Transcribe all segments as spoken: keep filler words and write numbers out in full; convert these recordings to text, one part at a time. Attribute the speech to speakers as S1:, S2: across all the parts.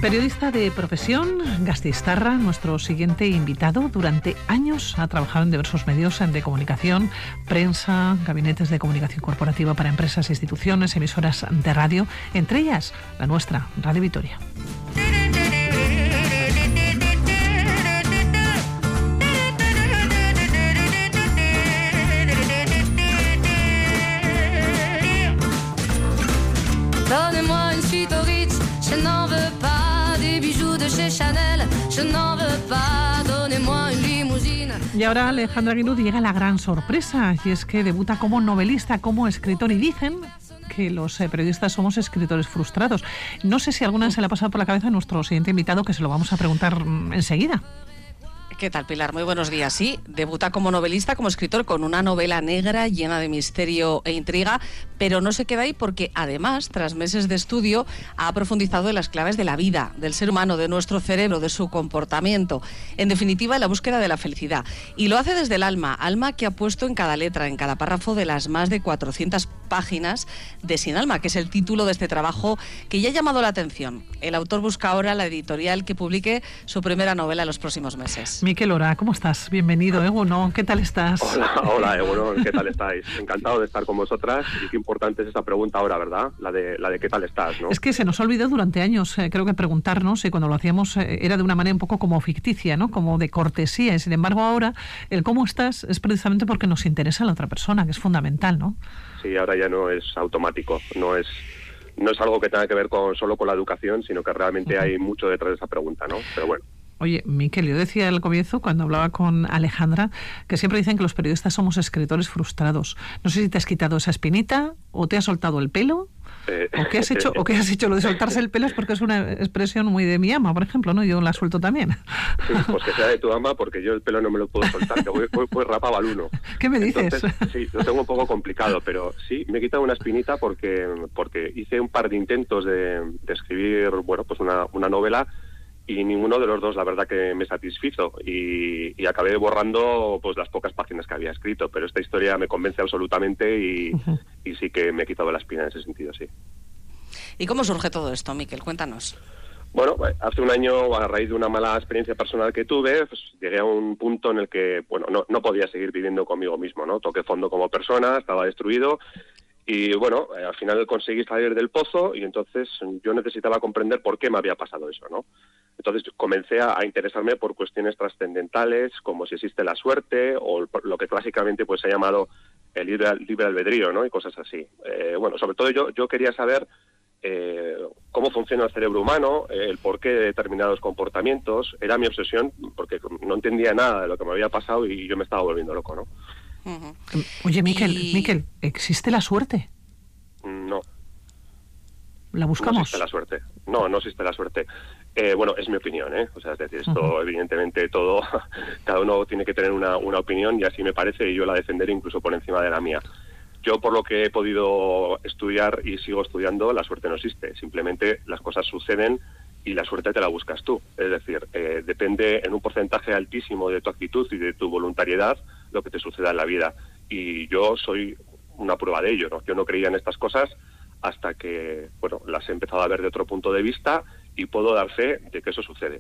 S1: Periodista de profesión, Gasteiztarra, nuestro siguiente invitado. Durante años ha trabajado en diversos medios de comunicación, prensa, gabinetes de comunicación corporativa para empresas e instituciones, emisoras de radio, entre ellas la nuestra, Radio Vitoria.
S2: Donnez-moi une suite au Ritz, je n'en veux pas des bijoux de chez Chanel, je n'en veux pas, donnez-moi une limousine.
S1: Y ahora Alejandra Guinut llega la gran sorpresa, y es que debuta como novelista, como escritor, y dicen que los eh, periodistas somos escritores frustrados. No sé si alguna vez se le ha pasado por la cabeza a nuestro siguiente invitado, que se lo vamos a preguntar mm, enseguida.
S3: ¿Qué tal, Pilar? Muy buenos días. Sí, debuta como novelista, como escritor, con una novela negra llena de misterio e intriga, pero no se queda ahí porque, además, tras meses de estudio, ha profundizado en las claves de la vida, del ser humano, de nuestro cerebro, de su comportamiento. En definitiva, en la búsqueda de la felicidad. Y lo hace desde el alma, alma que ha puesto en cada letra, en cada párrafo de las más de cuatrocientas páginas de Sin Alma, que es el título de este trabajo que ya ha llamado la atención. El autor busca ahora la editorial que publique su primera novela en los próximos meses.
S1: Miquel Ora, ¿cómo estás? Bienvenido, Eguno. ¿Qué tal estás?
S4: Hola, hola, Eguno. ¿Qué tal estáis? Encantado de estar con vosotras. Y qué importante es esa pregunta ahora, ¿verdad? La de la de qué tal estás, ¿no?
S1: Es que se nos ha olvidado durante años, eh, creo que preguntarnos, y cuando lo hacíamos eh, era de una manera un poco como ficticia, ¿no? Como de cortesía. Y sin embargo, ahora el cómo estás es precisamente porque nos interesa la otra persona, que es fundamental, ¿no?
S4: Sí, ahora ya no es automático, no es no es algo que tenga que ver con solo con la educación, sino que realmente uh-huh. hay mucho detrás de esa pregunta, ¿no? Pero bueno.
S1: Oye, Miquel, yo decía al comienzo, cuando hablaba con Alejandra, que siempre dicen que los periodistas somos escritores frustrados. No sé si te has quitado esa espinita, o te has soltado el pelo, eh, o qué has hecho, o qué has hecho. Lo de soltarse el pelo es porque es una expresión muy de mi ama, por ejemplo, ¿no? Yo la suelto también.
S4: Sí, pues que sea de tu ama, porque yo el pelo no me lo puedo soltar, que voy, voy, voy rapado al uno.
S1: ¿Qué me dices?
S4: Entonces, sí, lo tengo un poco complicado, pero sí, me he quitado una espinita porque, porque hice un par de intentos de, de escribir, bueno, pues una, una novela, y ninguno de los dos, la verdad, que me satisfizo, y, y acabé borrando pues las pocas páginas que había escrito, pero esta historia me convence absolutamente y, uh-huh. y sí que me he quitado la espina en ese sentido, sí.
S3: ¿Y cómo surge todo esto, Miquel? Cuéntanos.
S4: Bueno, hace un año, a raíz de una mala experiencia personal que tuve, pues llegué a un punto en el que, bueno, no, no podía seguir viviendo conmigo mismo, ¿no? Toqué fondo como persona, estaba destruido. Y bueno, al final conseguí salir del pozo, y entonces yo necesitaba comprender por qué me había pasado eso, ¿no? Entonces comencé a, a interesarme por cuestiones trascendentales, como si existe la suerte, o lo que clásicamente pues se ha llamado el libre, libre albedrío, ¿no? Y cosas así. Eh, bueno, sobre todo yo, yo quería saber eh, cómo funciona el cerebro humano, eh, el porqué de determinados comportamientos. Era mi obsesión, porque no entendía nada de lo que me había pasado y yo me estaba volviendo loco, ¿no?
S1: Uh-huh. Oye, Miquel, y... Miquel, ¿existe la suerte?
S4: No.
S1: ¿La buscamos?
S4: No existe la suerte. No, no existe la suerte. Eh, bueno, es mi opinión, ¿eh? O sea, es decir, esto uh-huh. evidentemente todo, cada uno tiene que tener una, una opinión, y así me parece, y yo la defenderé incluso por encima de la mía. Yo, por lo que he podido estudiar y sigo estudiando, la suerte no existe. Simplemente las cosas suceden y la suerte te la buscas tú. Es decir, eh, depende en un porcentaje altísimo de tu actitud y de tu voluntariedad lo que te suceda en la vida. Y yo soy una prueba de ello, ¿no? Yo no creía en estas cosas hasta que, bueno, las he empezado a ver de otro punto de vista, y puedo dar fe de que eso sucede.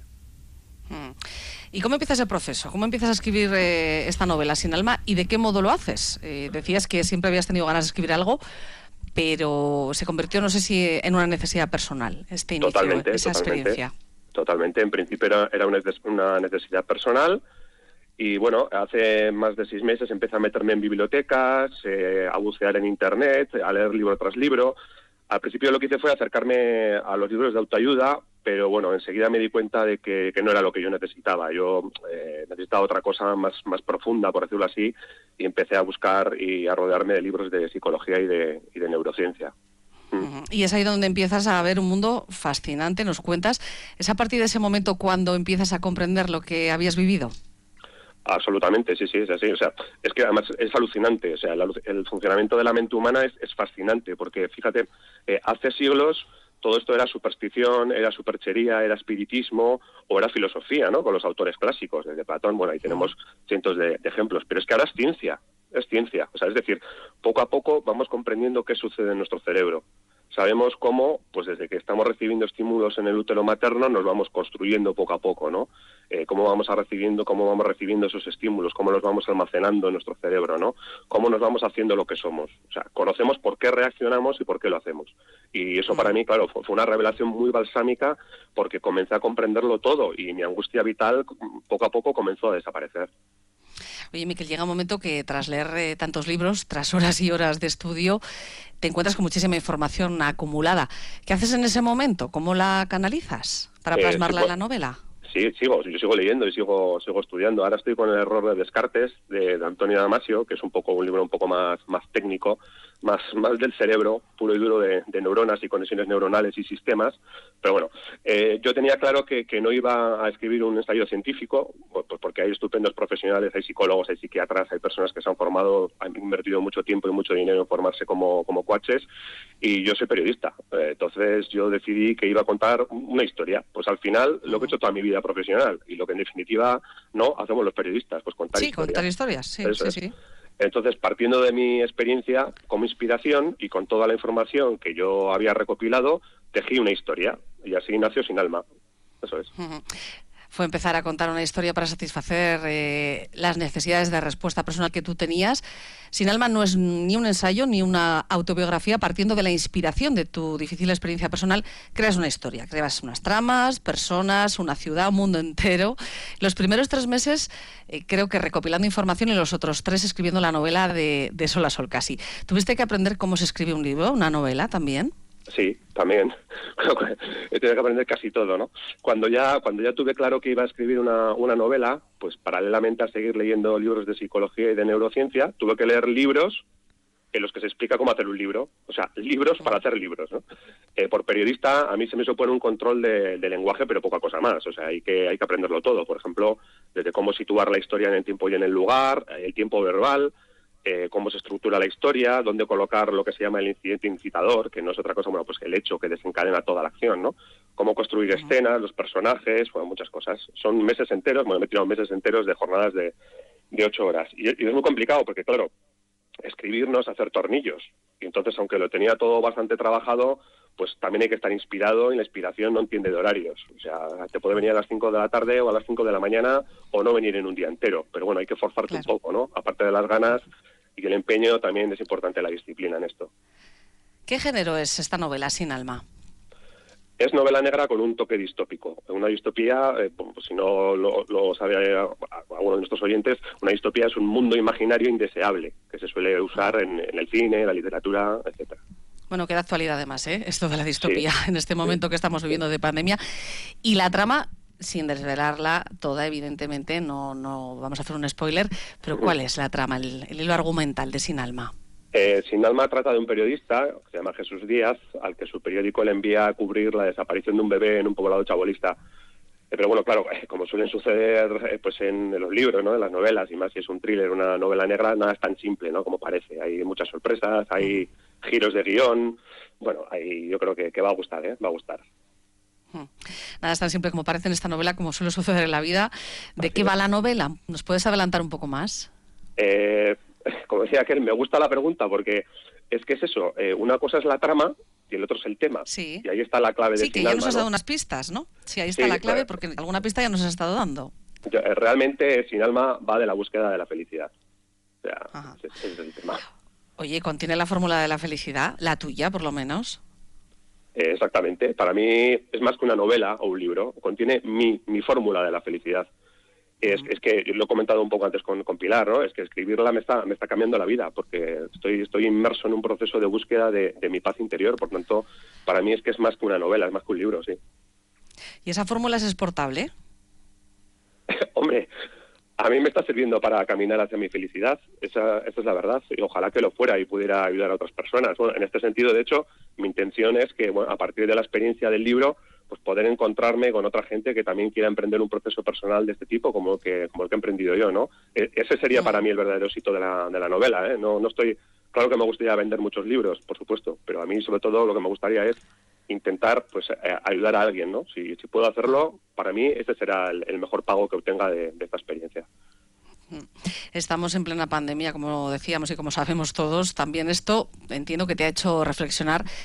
S3: ¿Y cómo empiezas el proceso? ¿Cómo empiezas a escribir eh, esta novela, Sin Alma? ¿Y de qué modo lo haces? Eh, decías que siempre habías tenido ganas de escribir algo, pero se convirtió, no sé si en una necesidad personal, este inicio,
S4: totalmente,
S3: esa
S4: totalmente,
S3: experiencia.
S4: Totalmente. En principio era, era una necesidad personal. Y bueno, hace más de seis meses empecé a meterme en bibliotecas, eh, a bucear en internet, a leer libro tras libro. Al principio lo que hice fue acercarme a los libros de autoayuda, pero bueno, enseguida me di cuenta de que, que no era lo que yo necesitaba. Yo eh, necesitaba otra cosa más, más profunda, por decirlo así, y empecé a buscar y a rodearme de libros de psicología y de, y de neurociencia.
S3: Uh-huh. Y es ahí donde empiezas a ver un mundo fascinante, nos cuentas. ¿Es a partir de ese momento cuando empiezas a comprender lo que habías vivido?
S4: Absolutamente, sí, sí, es así. O sea, es que además es alucinante. O sea, la, el funcionamiento de la mente humana es, es fascinante, porque fíjate, eh, hace siglos todo esto era superstición, era superchería, era espiritismo o era filosofía, ¿no? Con los autores clásicos, desde Platón, bueno, ahí tenemos cientos de, de ejemplos. Pero es que ahora es ciencia, es ciencia. O sea, es decir, poco a poco vamos comprendiendo qué sucede en nuestro cerebro. sabemos cómo, pues desde que estamos recibiendo estímulos en el útero materno, nos vamos construyendo poco a poco, ¿no? Eh, cómo vamos a recibiendo, cómo vamos recibiendo esos estímulos, cómo los vamos almacenando en nuestro cerebro, ¿no? Cómo nos vamos haciendo lo que somos. O sea, conocemos por qué reaccionamos y por qué lo hacemos. Y eso para mí, claro, fue, fue una revelación muy balsámica, porque comencé a comprenderlo todo y mi angustia vital poco a poco comenzó a desaparecer.
S3: Oye, Miquel, llega un momento que tras leer eh, tantos libros, tras horas y horas de estudio, te encuentras con muchísima información acumulada. ¿Qué haces en ese momento? ¿Cómo la canalizas para plasmarla eh, sí, en la novela?
S4: Sí, sigo, yo sigo leyendo y sigo sigo estudiando. Ahora estoy con El error de Descartes, de, de Antonio Damasio, que es un poco un libro un poco más, más técnico, más, más del cerebro, puro y duro, de, de neuronas y conexiones neuronales y sistemas. Pero bueno, eh, yo tenía claro que, que no iba a escribir un ensayo científico, pues porque hay estupendos profesionales, hay psicólogos, hay psiquiatras, hay personas que se han formado, han invertido mucho tiempo y mucho dinero en formarse como, como coaches, y yo soy periodista. Eh, entonces yo decidí que iba a contar una historia. Pues al final, lo que he hecho toda mi vida profesional, y lo que en definitiva no hacemos los periodistas, pues contar
S3: sí,
S4: historias.
S3: Sí, contar historias, sí,
S4: Eso
S3: sí,
S4: es.
S3: sí.
S4: Entonces, partiendo de mi experiencia como inspiración y con toda la información que yo había recopilado, tejí una historia, y así nació Sin Alma. Eso es.
S3: Uh-huh. Fue empezar a contar una historia para satisfacer eh, las necesidades de respuesta personal que tú tenías. Sin Alma no es ni un ensayo ni una autobiografía. Partiendo de la inspiración de tu difícil experiencia personal, creas una historia, creas unas tramas, personas, una ciudad, un mundo entero. Los primeros tres meses eh, creo que recopilando información y los otros tres escribiendo la novela de, de Sol a Sol casi. ¿Tuviste que aprender cómo se escribe un libro, una novela también?
S4: Sí, también. He tenido que aprender casi todo, ¿no? Cuando ya cuando ya tuve claro que iba a escribir una, una novela, pues paralelamente a seguir leyendo libros de psicología y de neurociencia, tuve que leer libros en los que se explica cómo hacer un libro. O sea, libros para hacer libros, ¿no? Eh, por periodista, a mí se me supone un control de, de lenguaje, pero poca cosa más. O sea, hay que, hay que aprenderlo todo. Por ejemplo, desde cómo situar la historia en el tiempo y en el lugar, el tiempo verbal, Eh, cómo se estructura la historia, dónde colocar lo que se llama el incidente incitador, que no es otra cosa, bueno, pues el hecho que desencadena toda la acción, ¿no? Cómo construir escenas, los personajes, bueno, muchas cosas. Son meses enteros, bueno, me he tirado meses enteros de jornadas de, de ocho horas. Y, y es muy complicado porque, claro, escribir no es hacer tornillos. Y entonces, aunque lo tenía todo bastante trabajado, pues también hay que estar inspirado, y la inspiración no entiende de horarios. O sea, te puede venir a las cinco de la tarde o a las cinco de la mañana o no venir en un día entero. Pero bueno, hay que forzarte claro. un poco, ¿no? Aparte de las ganas y el empeño, también es importante la disciplina en esto. ¿
S3: ¿Qué género es esta novela, Sin Alma?
S4: Es novela negra con un toque distópico. Una distopía, eh, pues, si no lo, lo sabe alguno de nuestros oyentes, una distopía es un mundo imaginario indeseable, que se suele usar en, en el cine, la literatura, etcétera.
S3: Bueno, queda actualidad además, ¿eh? Esto de la distopía
S4: sí.
S3: en este momento sí. que estamos viviendo de pandemia. Y la trama, sin desvelarla toda, evidentemente, no, no vamos a hacer un spoiler, pero ¿cuál es la trama, el, el hilo argumental de Sin Alma?
S4: Eh, Sin Alma trata de un periodista, que se llama Jesús Díaz, al que su periódico le envía a cubrir la desaparición de un bebé en un poblado chabolista. Eh, pero bueno, claro, eh, como suelen suceder eh, pues en, en los libros, ¿no? En las novelas, y más si es un thriller, una novela negra, nada es tan simple, ¿no? Como parece. Hay muchas sorpresas, hay giros de guión. Bueno, ahí yo creo que, que va a gustar, ¿eh? Va a gustar.
S3: Nada es tan simple como parece en esta novela, como suele suceder en la vida. ¿De
S4: Así
S3: qué
S4: es.
S3: va la novela? ¿Nos puedes adelantar un poco más?
S4: Eh, como decía aquel, me gusta la pregunta porque es que es eso, eh, una cosa es la trama y el otro es el tema.
S3: Sí.
S4: Y ahí está la clave de
S3: Sí, que
S4: Sin
S3: ya
S4: Alma,
S3: nos has
S4: ¿no?
S3: dado unas pistas, ¿no? Sí, ahí está
S4: Sí,
S3: la clave,
S4: claro.
S3: porque alguna pista ya nos has estado dando.
S4: Yo, eh, realmente Sin Alma va de la búsqueda de la felicidad. O sea,
S3: Ajá.
S4: ese, ese es el tema.
S3: Oye, ¿contiene la fórmula de la felicidad? ¿La tuya, por lo menos?
S4: Eh, exactamente. Para mí es más que una novela o un libro. Contiene mi, mi fórmula de la felicidad. Es, es que lo he comentado un poco antes con, con Pilar, ¿no? Es que escribirla me está me está cambiando la vida, porque estoy estoy inmerso en un proceso de búsqueda de, de mi paz interior. Por tanto, para mí es que es más que una novela, es más que un libro, sí.
S3: ¿Y esa fórmula es exportable?
S4: Hombre, a mí me está sirviendo para caminar hacia mi felicidad, esa, esa es la verdad, y ojalá que lo fuera y pudiera ayudar a otras personas. Bueno, en este sentido, de hecho, mi intención es que, bueno, a partir de la experiencia del libro, pues poder encontrarme con otra gente que también quiera emprender un proceso personal de este tipo, como el que, como el que he emprendido yo, ¿no? E- ese sería para mí el verdadero éxito de la, de la novela, ¿eh? No, no estoy... Claro que me gustaría vender muchos libros, por supuesto, pero a mí, sobre todo, lo que me gustaría es intentar pues eh, ayudar a alguien, ¿no? Si, si puedo hacerlo, para mí ese será el, el mejor pago que obtenga de, de esta experiencia.
S3: Estamos en plena pandemia, como decíamos y como sabemos todos. También esto entiendo que te ha hecho reflexionar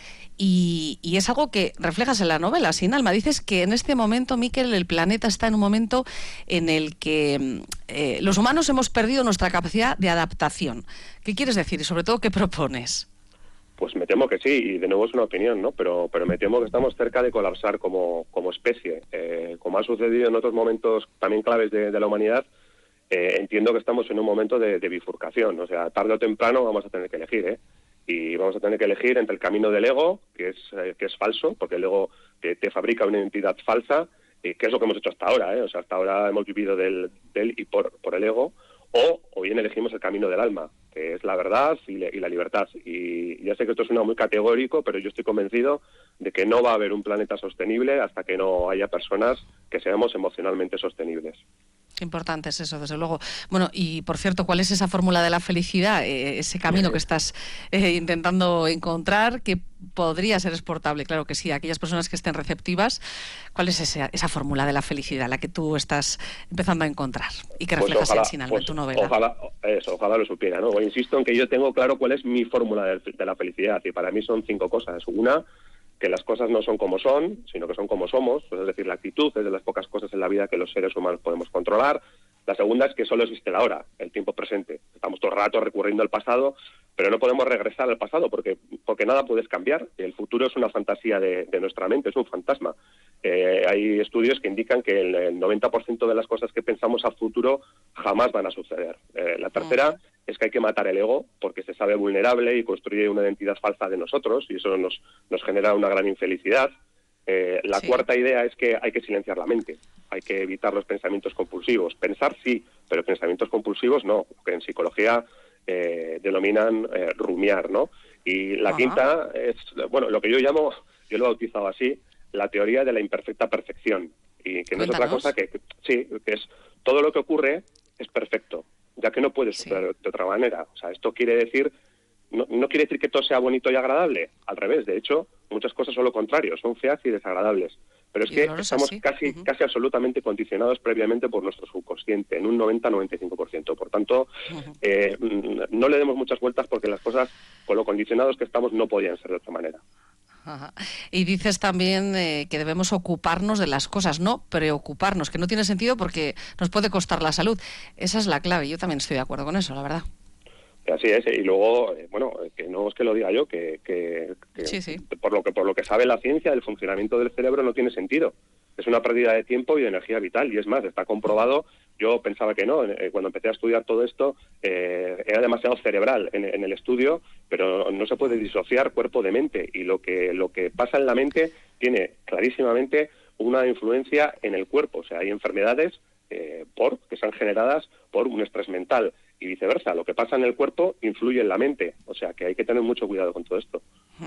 S3: y, y es algo que reflejas en la novela, Sin alma. Dices que en este momento, Miquel, el planeta está en un momento en el que eh, los humanos hemos perdido nuestra capacidad de adaptación. ¿Qué quieres decir y sobre todo qué propones?
S4: Pues me temo que sí, y de nuevo es una opinión, ¿no? Pero, pero me temo que estamos cerca de colapsar como, como especie. Eh, como ha sucedido en otros momentos también claves de, de la humanidad, eh, entiendo que estamos en un momento de, de bifurcación. O sea, tarde o temprano vamos a tener que elegir, ¿eh? Y vamos a tener que elegir entre el camino del ego, que es, eh, que es falso, porque el ego te, te fabrica una identidad falsa, eh, que es lo que hemos hecho hasta ahora, ¿eh? O sea, hasta ahora hemos vivido del, del y por, por el ego, o, o bien elegimos el camino del alma, que es la verdad y, le, y la libertad. Y ya sé que esto suena muy categórico, pero yo estoy convencido de que no va a haber un planeta sostenible hasta que no haya personas que seamos emocionalmente sostenibles.
S3: Qué importante es eso, desde luego. Bueno, y por cierto, ¿cuál es esa fórmula de la felicidad? Eh, ese camino que estás eh, intentando encontrar, que podría ser exportable, claro que sí, a aquellas personas que estén receptivas. ¿Cuál es esa, esa fórmula de la felicidad, la que tú estás empezando a encontrar y que reflejas pues ojalá, en Sin alma, pues en tu novela?
S4: Ojalá, eso, ojalá lo supiera, ¿no? O insisto en que yo tengo claro cuál es mi fórmula de, de la felicidad, y para mí son cinco cosas. Una, que las cosas no son como son, sino que son como somos, pues es decir, la actitud es de las pocas cosas en la vida que los seres humanos podemos controlar. La segunda es que solo existe la hora, el tiempo presente. Estamos todo el rato recurriendo al pasado, pero no podemos regresar al pasado porque, porque nada puedes cambiar. El futuro es una fantasía de, de nuestra mente, es un fantasma. Eh, hay estudios que indican que el, el noventa por ciento de las cosas que pensamos a futuro jamás van a suceder. Eh, la tercera es que hay que matar el ego porque se sabe vulnerable y construye una identidad falsa de nosotros, y eso nos, nos genera una gran infelicidad. Eh, la sí. cuarta idea es que hay que silenciar la mente, hay que evitar los pensamientos compulsivos. Pensar sí, pero pensamientos compulsivos no, que en psicología eh, denominan eh, rumiar, ¿no? Y la Ajá. quinta es, bueno, lo que yo llamo, yo lo he bautizado así, la teoría de la imperfecta perfección, y que no Cuéntanos. es otra cosa que, que, sí, que es todo lo que ocurre es perfecto, ya que no puede suceder sí. de otra manera. O sea, esto quiere decir, no, no quiere decir que todo sea bonito y agradable, al revés, de hecho, muchas cosas son lo contrario, son feas y desagradables. Pero es y que no estamos así. casi uh-huh. casi absolutamente condicionados previamente por nuestro subconsciente, en un noventa a noventa y cinco por ciento. Por tanto, uh-huh. eh, no le demos muchas vueltas porque las cosas, con lo condicionados que estamos, no podían ser de otra manera.
S3: Ajá. Y dices también eh, que debemos ocuparnos de las cosas, no preocuparnos, que no tiene sentido porque nos puede costar la salud. Esa es la clave, yo también estoy de acuerdo con eso, la verdad.
S4: Así es, y luego, eh, bueno, que no es que lo diga yo, que, que, que
S3: sí, sí.
S4: por lo que por lo que sabe la ciencia, el funcionamiento del cerebro no tiene sentido. Es una pérdida de tiempo y de energía vital, y es más, está comprobado. Yo pensaba que no, eh, cuando empecé a estudiar todo esto, eh, era demasiado cerebral en, en el estudio, pero no se puede disociar cuerpo de mente, y lo que lo que pasa en la mente tiene clarísimamente una influencia en el cuerpo. O sea, hay enfermedades eh, por que están generadas por un estrés mental, y viceversa, lo que pasa en el cuerpo influye en la mente, o sea que hay que tener mucho cuidado con todo esto.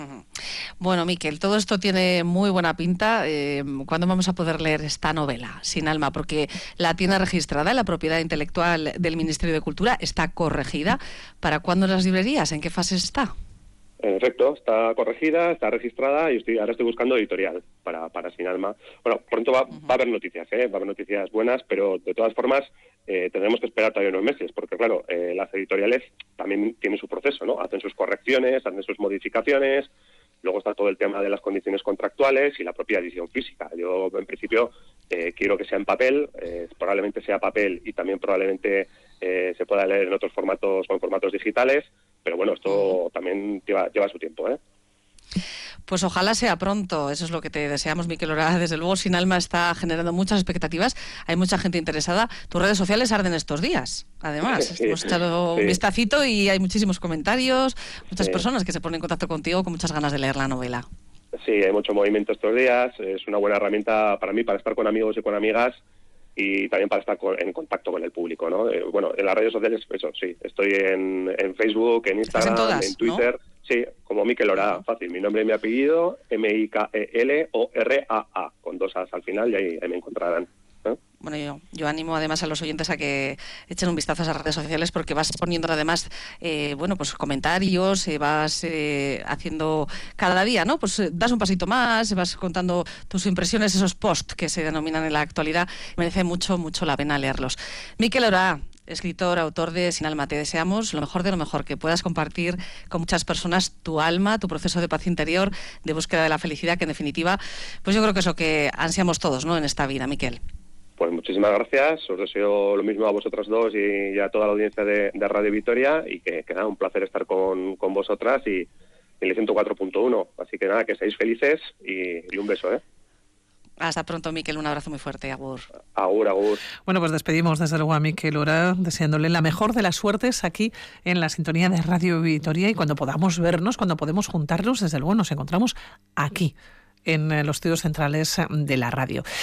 S3: Bueno, Miquel, todo esto tiene muy buena pinta. Eh, ¿Cuándo vamos a poder leer esta novela, Sin alma? Porque la tiene registrada en la propiedad intelectual del Ministerio de Cultura, está corregida. ¿Para cuándo en las librerías? ¿En qué fase está?
S4: En efecto, está corregida, está registrada, y estoy, ahora estoy buscando editorial para, para Sin alma. Bueno, pronto va, uh-huh. va a haber noticias, ¿eh? va a haber noticias buenas, pero de todas formas eh, tendremos que esperar todavía unos meses, porque claro, eh, las editoriales también tienen su proceso, ¿no? Hacen sus correcciones, hacen sus modificaciones, luego está todo el tema de las condiciones contractuales y la propia edición física. Yo, en principio, eh, quiero que sea en papel, eh, probablemente sea papel y también probablemente eh, se pueda leer en otros formatos o en formatos digitales, pero bueno, esto también lleva, lleva su tiempo, ¿eh?
S3: Pues ojalá sea pronto, eso es lo que te deseamos, Miquel Orá. Desde luego, Sin alma está generando muchas expectativas, hay mucha gente interesada. Tus redes sociales arden estos días, además. Sí, Hemos echado sí. un vistacito y hay muchísimos comentarios, muchas sí. personas que se ponen en contacto contigo con muchas ganas de leer la novela.
S4: Sí, hay mucho movimiento estos días, es una buena herramienta para mí para estar con amigos y con amigas, y también para estar con, en contacto con el público, ¿no? Eh, bueno, en las redes sociales, eso sí, estoy en, en Facebook, en Instagram, en, todas, en Twitter, ¿no? Sí, como Miquel Orá, fácil, mi nombre y mi apellido, M I K E L O R A A, con dos A's al final, y ahí, ahí me encontrarán. ¿Eh?
S3: Bueno, yo, yo animo además a los oyentes a que echen un vistazo a esas redes sociales, porque vas poniendo además, eh, bueno, pues comentarios, eh, vas eh, haciendo cada día, ¿no? Pues eh, das un pasito más, vas contando tus impresiones, esos posts que se denominan en la actualidad. Merece mucho, mucho la pena leerlos. Miquel Orá, escritor, autor de Sin alma. Te deseamos lo mejor de lo mejor, que puedas compartir con muchas personas tu alma, tu proceso de paz interior, de búsqueda de la felicidad, que en definitiva, pues yo creo que es lo que ansiamos todos, ¿no?, en esta vida, Miquel.
S4: Pues muchísimas gracias, os deseo lo mismo a vosotras dos y, y a toda la audiencia de, de Radio Vitoria, y que, que nada, un placer estar con, con vosotras y, y el ciento cuatro punto uno. Así que nada, que seáis felices y, y un beso, ¿eh?
S3: Hasta pronto, Miquel, un abrazo muy fuerte, agur.
S4: Agur, agur.
S1: Bueno, pues despedimos desde luego a Miquel Ora, deseándole la mejor de las suertes aquí en la sintonía de Radio Vitoria, y cuando podamos vernos, cuando podemos juntarnos, desde luego nos encontramos aquí, en los estudios centrales de la radio.